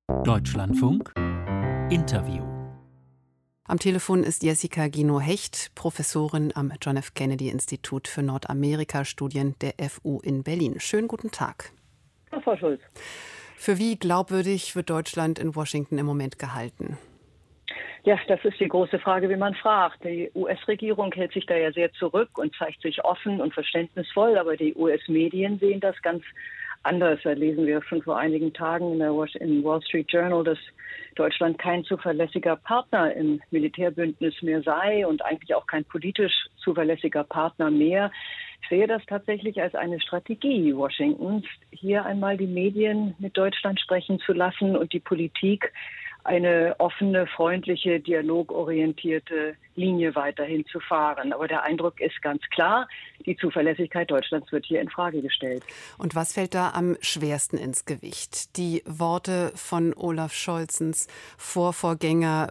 Deutschlandfunk Interview. Am Telefon ist Jessica Guino-Hecht, Professorin am John F. Kennedy Institut für Nordamerika-Studien der FU in Berlin. Schönen guten Tag. Ja, Frau Schulz. Für wie glaubwürdig wird Deutschland in Washington im Moment gehalten? Ja, das ist die große Frage, wie man fragt. Die US-Regierung hält sich da ja sehr zurück und zeigt sich offen und verständnisvoll, aber die US-Medien sehen das ganz anders. Da lesen wir schon vor einigen Tagen im Wall Street Journal, dass Deutschland kein zuverlässiger Partner im Militärbündnis mehr sei und eigentlich auch kein politisch zuverlässiger Partner mehr. Ich sehe das tatsächlich als eine Strategie Washingtons, hier einmal die Medien mit Deutschland sprechen zu lassen und die Politik eine offene, freundliche, dialogorientierte Linie weiterhin zu fahren. Aber der Eindruck ist ganz klar, die Zuverlässigkeit Deutschlands wird hier in Frage gestellt. Und was fällt da am schwersten ins Gewicht? Die Worte von Olaf Scholzens Vorgänger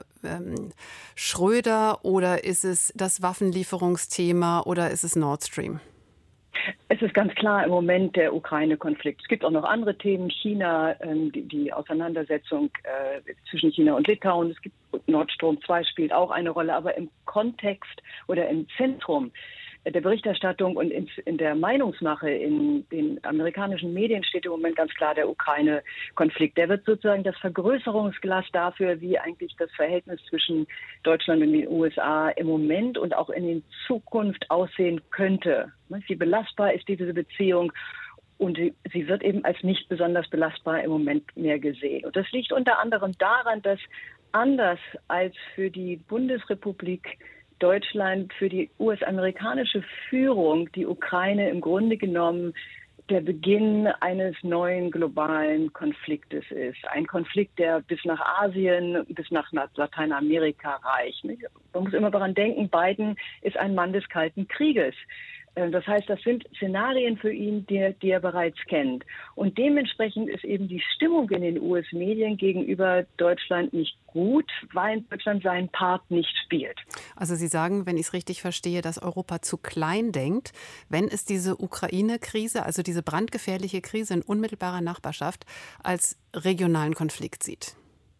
Schröder, oder ist es das Waffenlieferungsthema, oder ist es Nord Stream? Es ist ganz klar im Moment der Ukraine-Konflikt. Es gibt auch noch andere Themen, China, die Auseinandersetzung zwischen China und Litauen. Es gibt Nord Stream 2 spielt auch eine Rolle, aber im Kontext oder im Zentrum der Berichterstattung und in der Meinungsmache in den amerikanischen Medien steht im Moment ganz klar der Ukraine-Konflikt. Der wird sozusagen das Vergrößerungsglas dafür, wie eigentlich das Verhältnis zwischen Deutschland und den USA im Moment und auch in der Zukunft aussehen könnte. Wie belastbar ist diese Beziehung? Und sie wird eben als nicht besonders belastbar im Moment mehr gesehen. Und das liegt unter anderem daran, dass anders als für die Bundesrepublik Deutschland, für die US-amerikanische Führung die Ukraine im Grunde genommen der Beginn eines neuen globalen Konfliktes ist. Ein Konflikt, der bis nach Asien, bis nach Lateinamerika reicht. Man muss immer daran denken, Biden ist ein Mann des Kalten Krieges. Das heißt, das sind Szenarien für ihn, die er bereits kennt. Und dementsprechend ist eben die Stimmung in den US-Medien gegenüber Deutschland nicht gut, weil Deutschland seinen Part nicht spielt. Also Sie sagen, wenn ich es richtig verstehe, dass Europa zu klein denkt, wenn es diese Ukraine-Krise, also diese brandgefährliche Krise in unmittelbarer Nachbarschaft, als regionalen Konflikt sieht.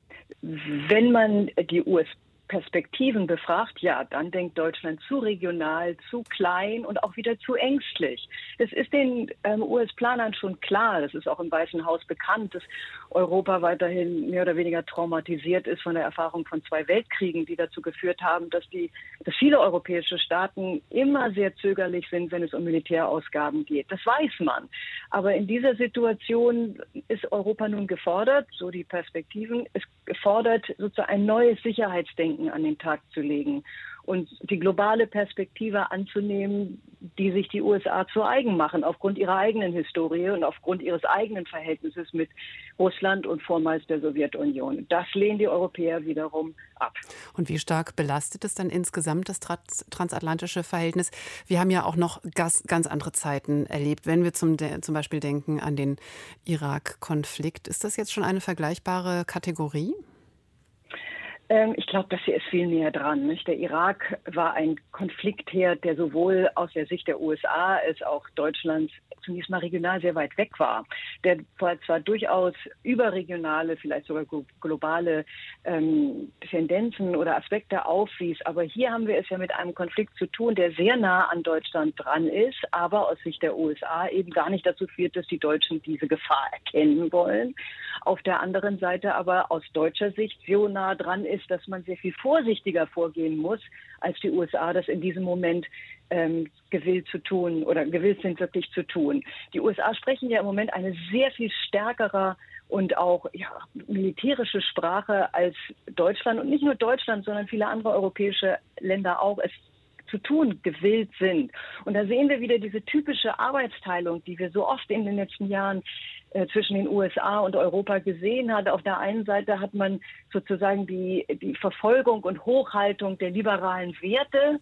Wenn man die Perspektiven befragt, ja, dann denkt Deutschland zu regional, zu klein und auch wieder zu ängstlich. Es ist den US-Planern schon klar, das ist auch im Weißen Haus bekannt, dass Europa weiterhin mehr oder weniger traumatisiert ist von der Erfahrung von 2 Weltkriegen, die dazu geführt haben, dass viele europäische Staaten immer sehr zögerlich sind, wenn es um Militärausgaben geht. Das weiß man. Aber in dieser Situation ist Europa nun gefordert, so die Perspektiven, ist gefordert, sozusagen ein neues Sicherheitsdenken an den Tag zu legen und die globale Perspektive anzunehmen, die sich die USA zu eigen machen, aufgrund ihrer eigenen Historie und aufgrund ihres eigenen Verhältnisses mit Russland und vormals der Sowjetunion. Das lehnen die Europäer wiederum ab. Und wie stark belastet es dann insgesamt das transatlantische Verhältnis? Wir haben ja auch noch ganz andere Zeiten erlebt. Wenn wir zum Beispiel denken an den Irak-Konflikt, ist das jetzt schon eine vergleichbare Kategorie? Ich glaube, das hier ist viel näher dran. Nicht? Der Irak war ein Konfliktherd, der sowohl aus der Sicht der USA als auch Deutschlands zunächst mal regional sehr weit weg war. Der zwar durchaus überregionale, vielleicht sogar globale Tendenzen oder Aspekte aufwies, aber hier haben wir es ja mit einem Konflikt zu tun, der sehr nah an Deutschland dran ist, aber aus Sicht der USA eben gar nicht dazu führt, dass die Deutschen diese Gefahr erkennen wollen. Auf der anderen Seite aber aus deutscher Sicht so nah dran ist, dass man sehr viel vorsichtiger vorgehen muss, als die USA das in diesem Moment gewillt sind, wirklich zu tun. Die USA sprechen ja im Moment eine sehr viel stärkere und auch militärische Sprache als Deutschland und nicht nur Deutschland, sondern viele andere europäische Länder auch es zu tun gewillt sind. Und da sehen wir wieder diese typische Arbeitsteilung, die wir so oft in den letzten Jahren zwischen den USA und Europa gesehen hat. Auf der einen Seite hat man sozusagen die Verfolgung und Hochhaltung der liberalen Werte,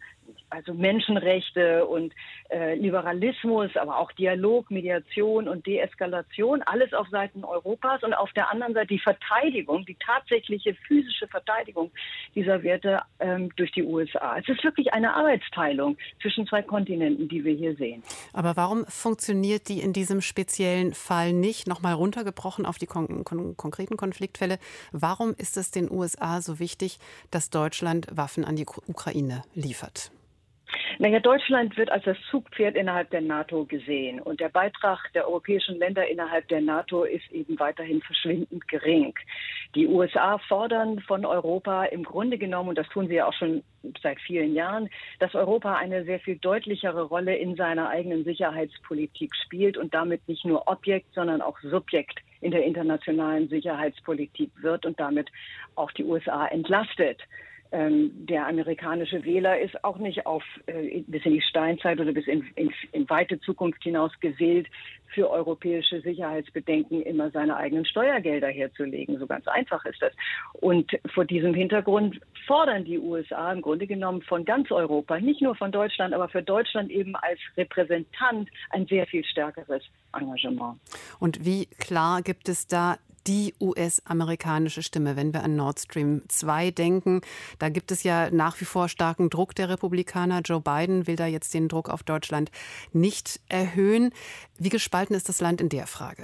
also Menschenrechte und Liberalismus, aber auch Dialog, Mediation und Deeskalation, alles auf Seiten Europas und auf der anderen Seite die Verteidigung, die tatsächliche physische Verteidigung dieser Werte durch die USA. Es ist wirklich eine Arbeitsteilung zwischen zwei Kontinenten, die wir hier sehen. Aber warum funktioniert die in diesem speziellen Fall nicht? Nochmal runtergebrochen auf die konkreten Konfliktfälle. Warum ist es den USA so wichtig, dass Deutschland Waffen an die Ukraine liefert? Naja, Deutschland wird als das Zugpferd innerhalb der NATO gesehen. Und der Beitrag der europäischen Länder innerhalb der NATO ist eben weiterhin verschwindend gering. Die USA fordern von Europa im Grunde genommen, und das tun sie ja auch schon seit vielen Jahren, dass Europa eine sehr viel deutlichere Rolle in seiner eigenen Sicherheitspolitik spielt und damit nicht nur Objekt, sondern auch Subjekt in der internationalen Sicherheitspolitik wird und damit auch die USA entlastet. Der amerikanische Wähler ist auch nicht bis in die Steinzeit oder bis in weite Zukunft hinaus gewählt, für europäische Sicherheitsbedenken immer seine eigenen Steuergelder herzulegen. So ganz einfach ist das. Und vor diesem Hintergrund fordern die USA im Grunde genommen von ganz Europa, nicht nur von Deutschland, aber für Deutschland eben als Repräsentant ein sehr viel stärkeres Engagement. Und wie klar gibt es da die US-amerikanische Stimme, wenn wir an Nord Stream 2 denken? Da gibt es ja nach wie vor starken Druck der Republikaner. Joe Biden will da jetzt den Druck auf Deutschland nicht erhöhen. Wie gespalten ist das Land in der Frage?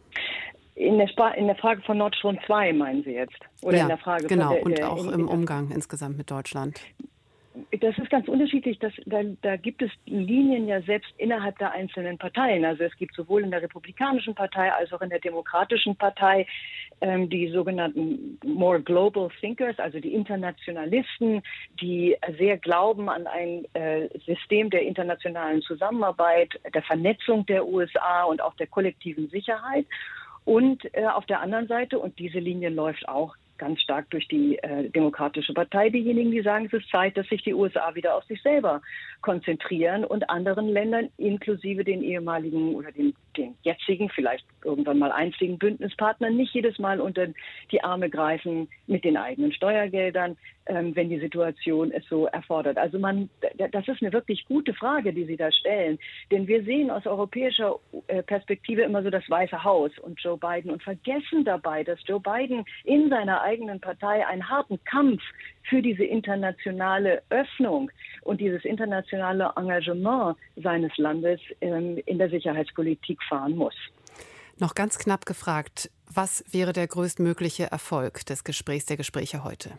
In der Frage von Nord Stream 2 meinen Sie jetzt? Oder ja, in der Frage genau, von und auch im Umgang insgesamt mit Deutschland. Das ist ganz unterschiedlich. Da gibt es Linien ja selbst innerhalb der einzelnen Parteien. Also es gibt sowohl in der Republikanischen Partei als auch in der Demokratischen Partei die sogenannten more global thinkers, also die Internationalisten, die sehr glauben an ein System der internationalen Zusammenarbeit, der Vernetzung der USA und auch der kollektiven Sicherheit. Und auf der anderen Seite, und diese Linie läuft auch ganz stark durch die Demokratische Partei, diejenigen, die sagen, es ist Zeit, dass sich die USA wieder auf sich selber konzentrieren und anderen Ländern, inklusive den ehemaligen oder den jetzigen, vielleicht irgendwann mal einzigen Bündnispartnern, nicht jedes Mal unter die Arme greifen mit den eigenen Steuergeldern, wenn die Situation es so erfordert. Also das ist eine wirklich gute Frage, die Sie da stellen. Denn wir sehen aus europäischer Perspektive immer so das Weiße Haus und Joe Biden und vergessen dabei, dass Joe Biden in seiner eigenen Partei einen harten Kampf für diese internationale Öffnung und dieses internationale Engagement seines Landes in der Sicherheitspolitik fahren muss. Noch ganz knapp gefragt, was wäre der größtmögliche Erfolg der Gespräche heute?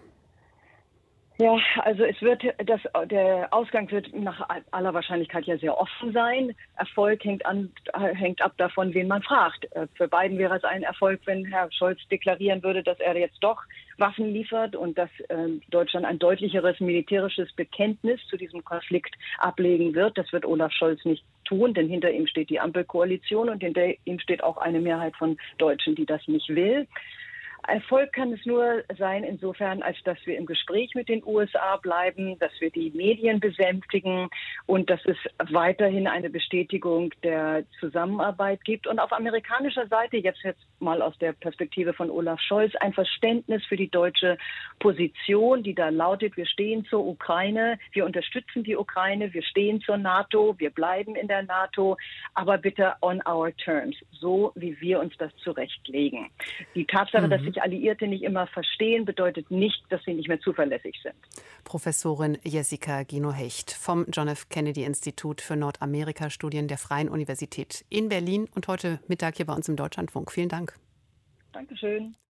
Ja, also der Ausgang wird nach aller Wahrscheinlichkeit ja sehr offen sein. Erfolg hängt ab davon, wen man fragt. Für Biden wäre es ein Erfolg, wenn Herr Scholz deklarieren würde, dass er jetzt doch Waffen liefert und dass Deutschland ein deutlicheres militärisches Bekenntnis zu diesem Konflikt ablegen wird. Das wird Olaf Scholz nicht tun, denn hinter ihm steht die Ampelkoalition und hinter ihm steht auch eine Mehrheit von Deutschen, die das nicht will. Erfolg kann es nur sein, insofern, als dass wir im Gespräch mit den USA bleiben, dass wir die Medien besänftigen und dass es weiterhin eine Bestätigung der Zusammenarbeit gibt. Und auf amerikanischer Seite, jetzt mal aus der Perspektive von Olaf Scholz, ein Verständnis für die deutsche Position, die da lautet, wir stehen zur Ukraine, wir unterstützen die Ukraine, wir stehen zur NATO, wir bleiben in der NATO, aber bitte on our terms, so wie wir uns das zurechtlegen. Die Tatsache, dass sich Alliierte nicht immer verstehen, bedeutet nicht, dass sie nicht mehr zuverlässig sind. Professorin Jessica Gino-Hecht vom John F. Kennedy Institut für Nordamerika-Studien der Freien Universität in Berlin und heute Mittag hier bei uns im Deutschlandfunk. Vielen Dank. Dankeschön.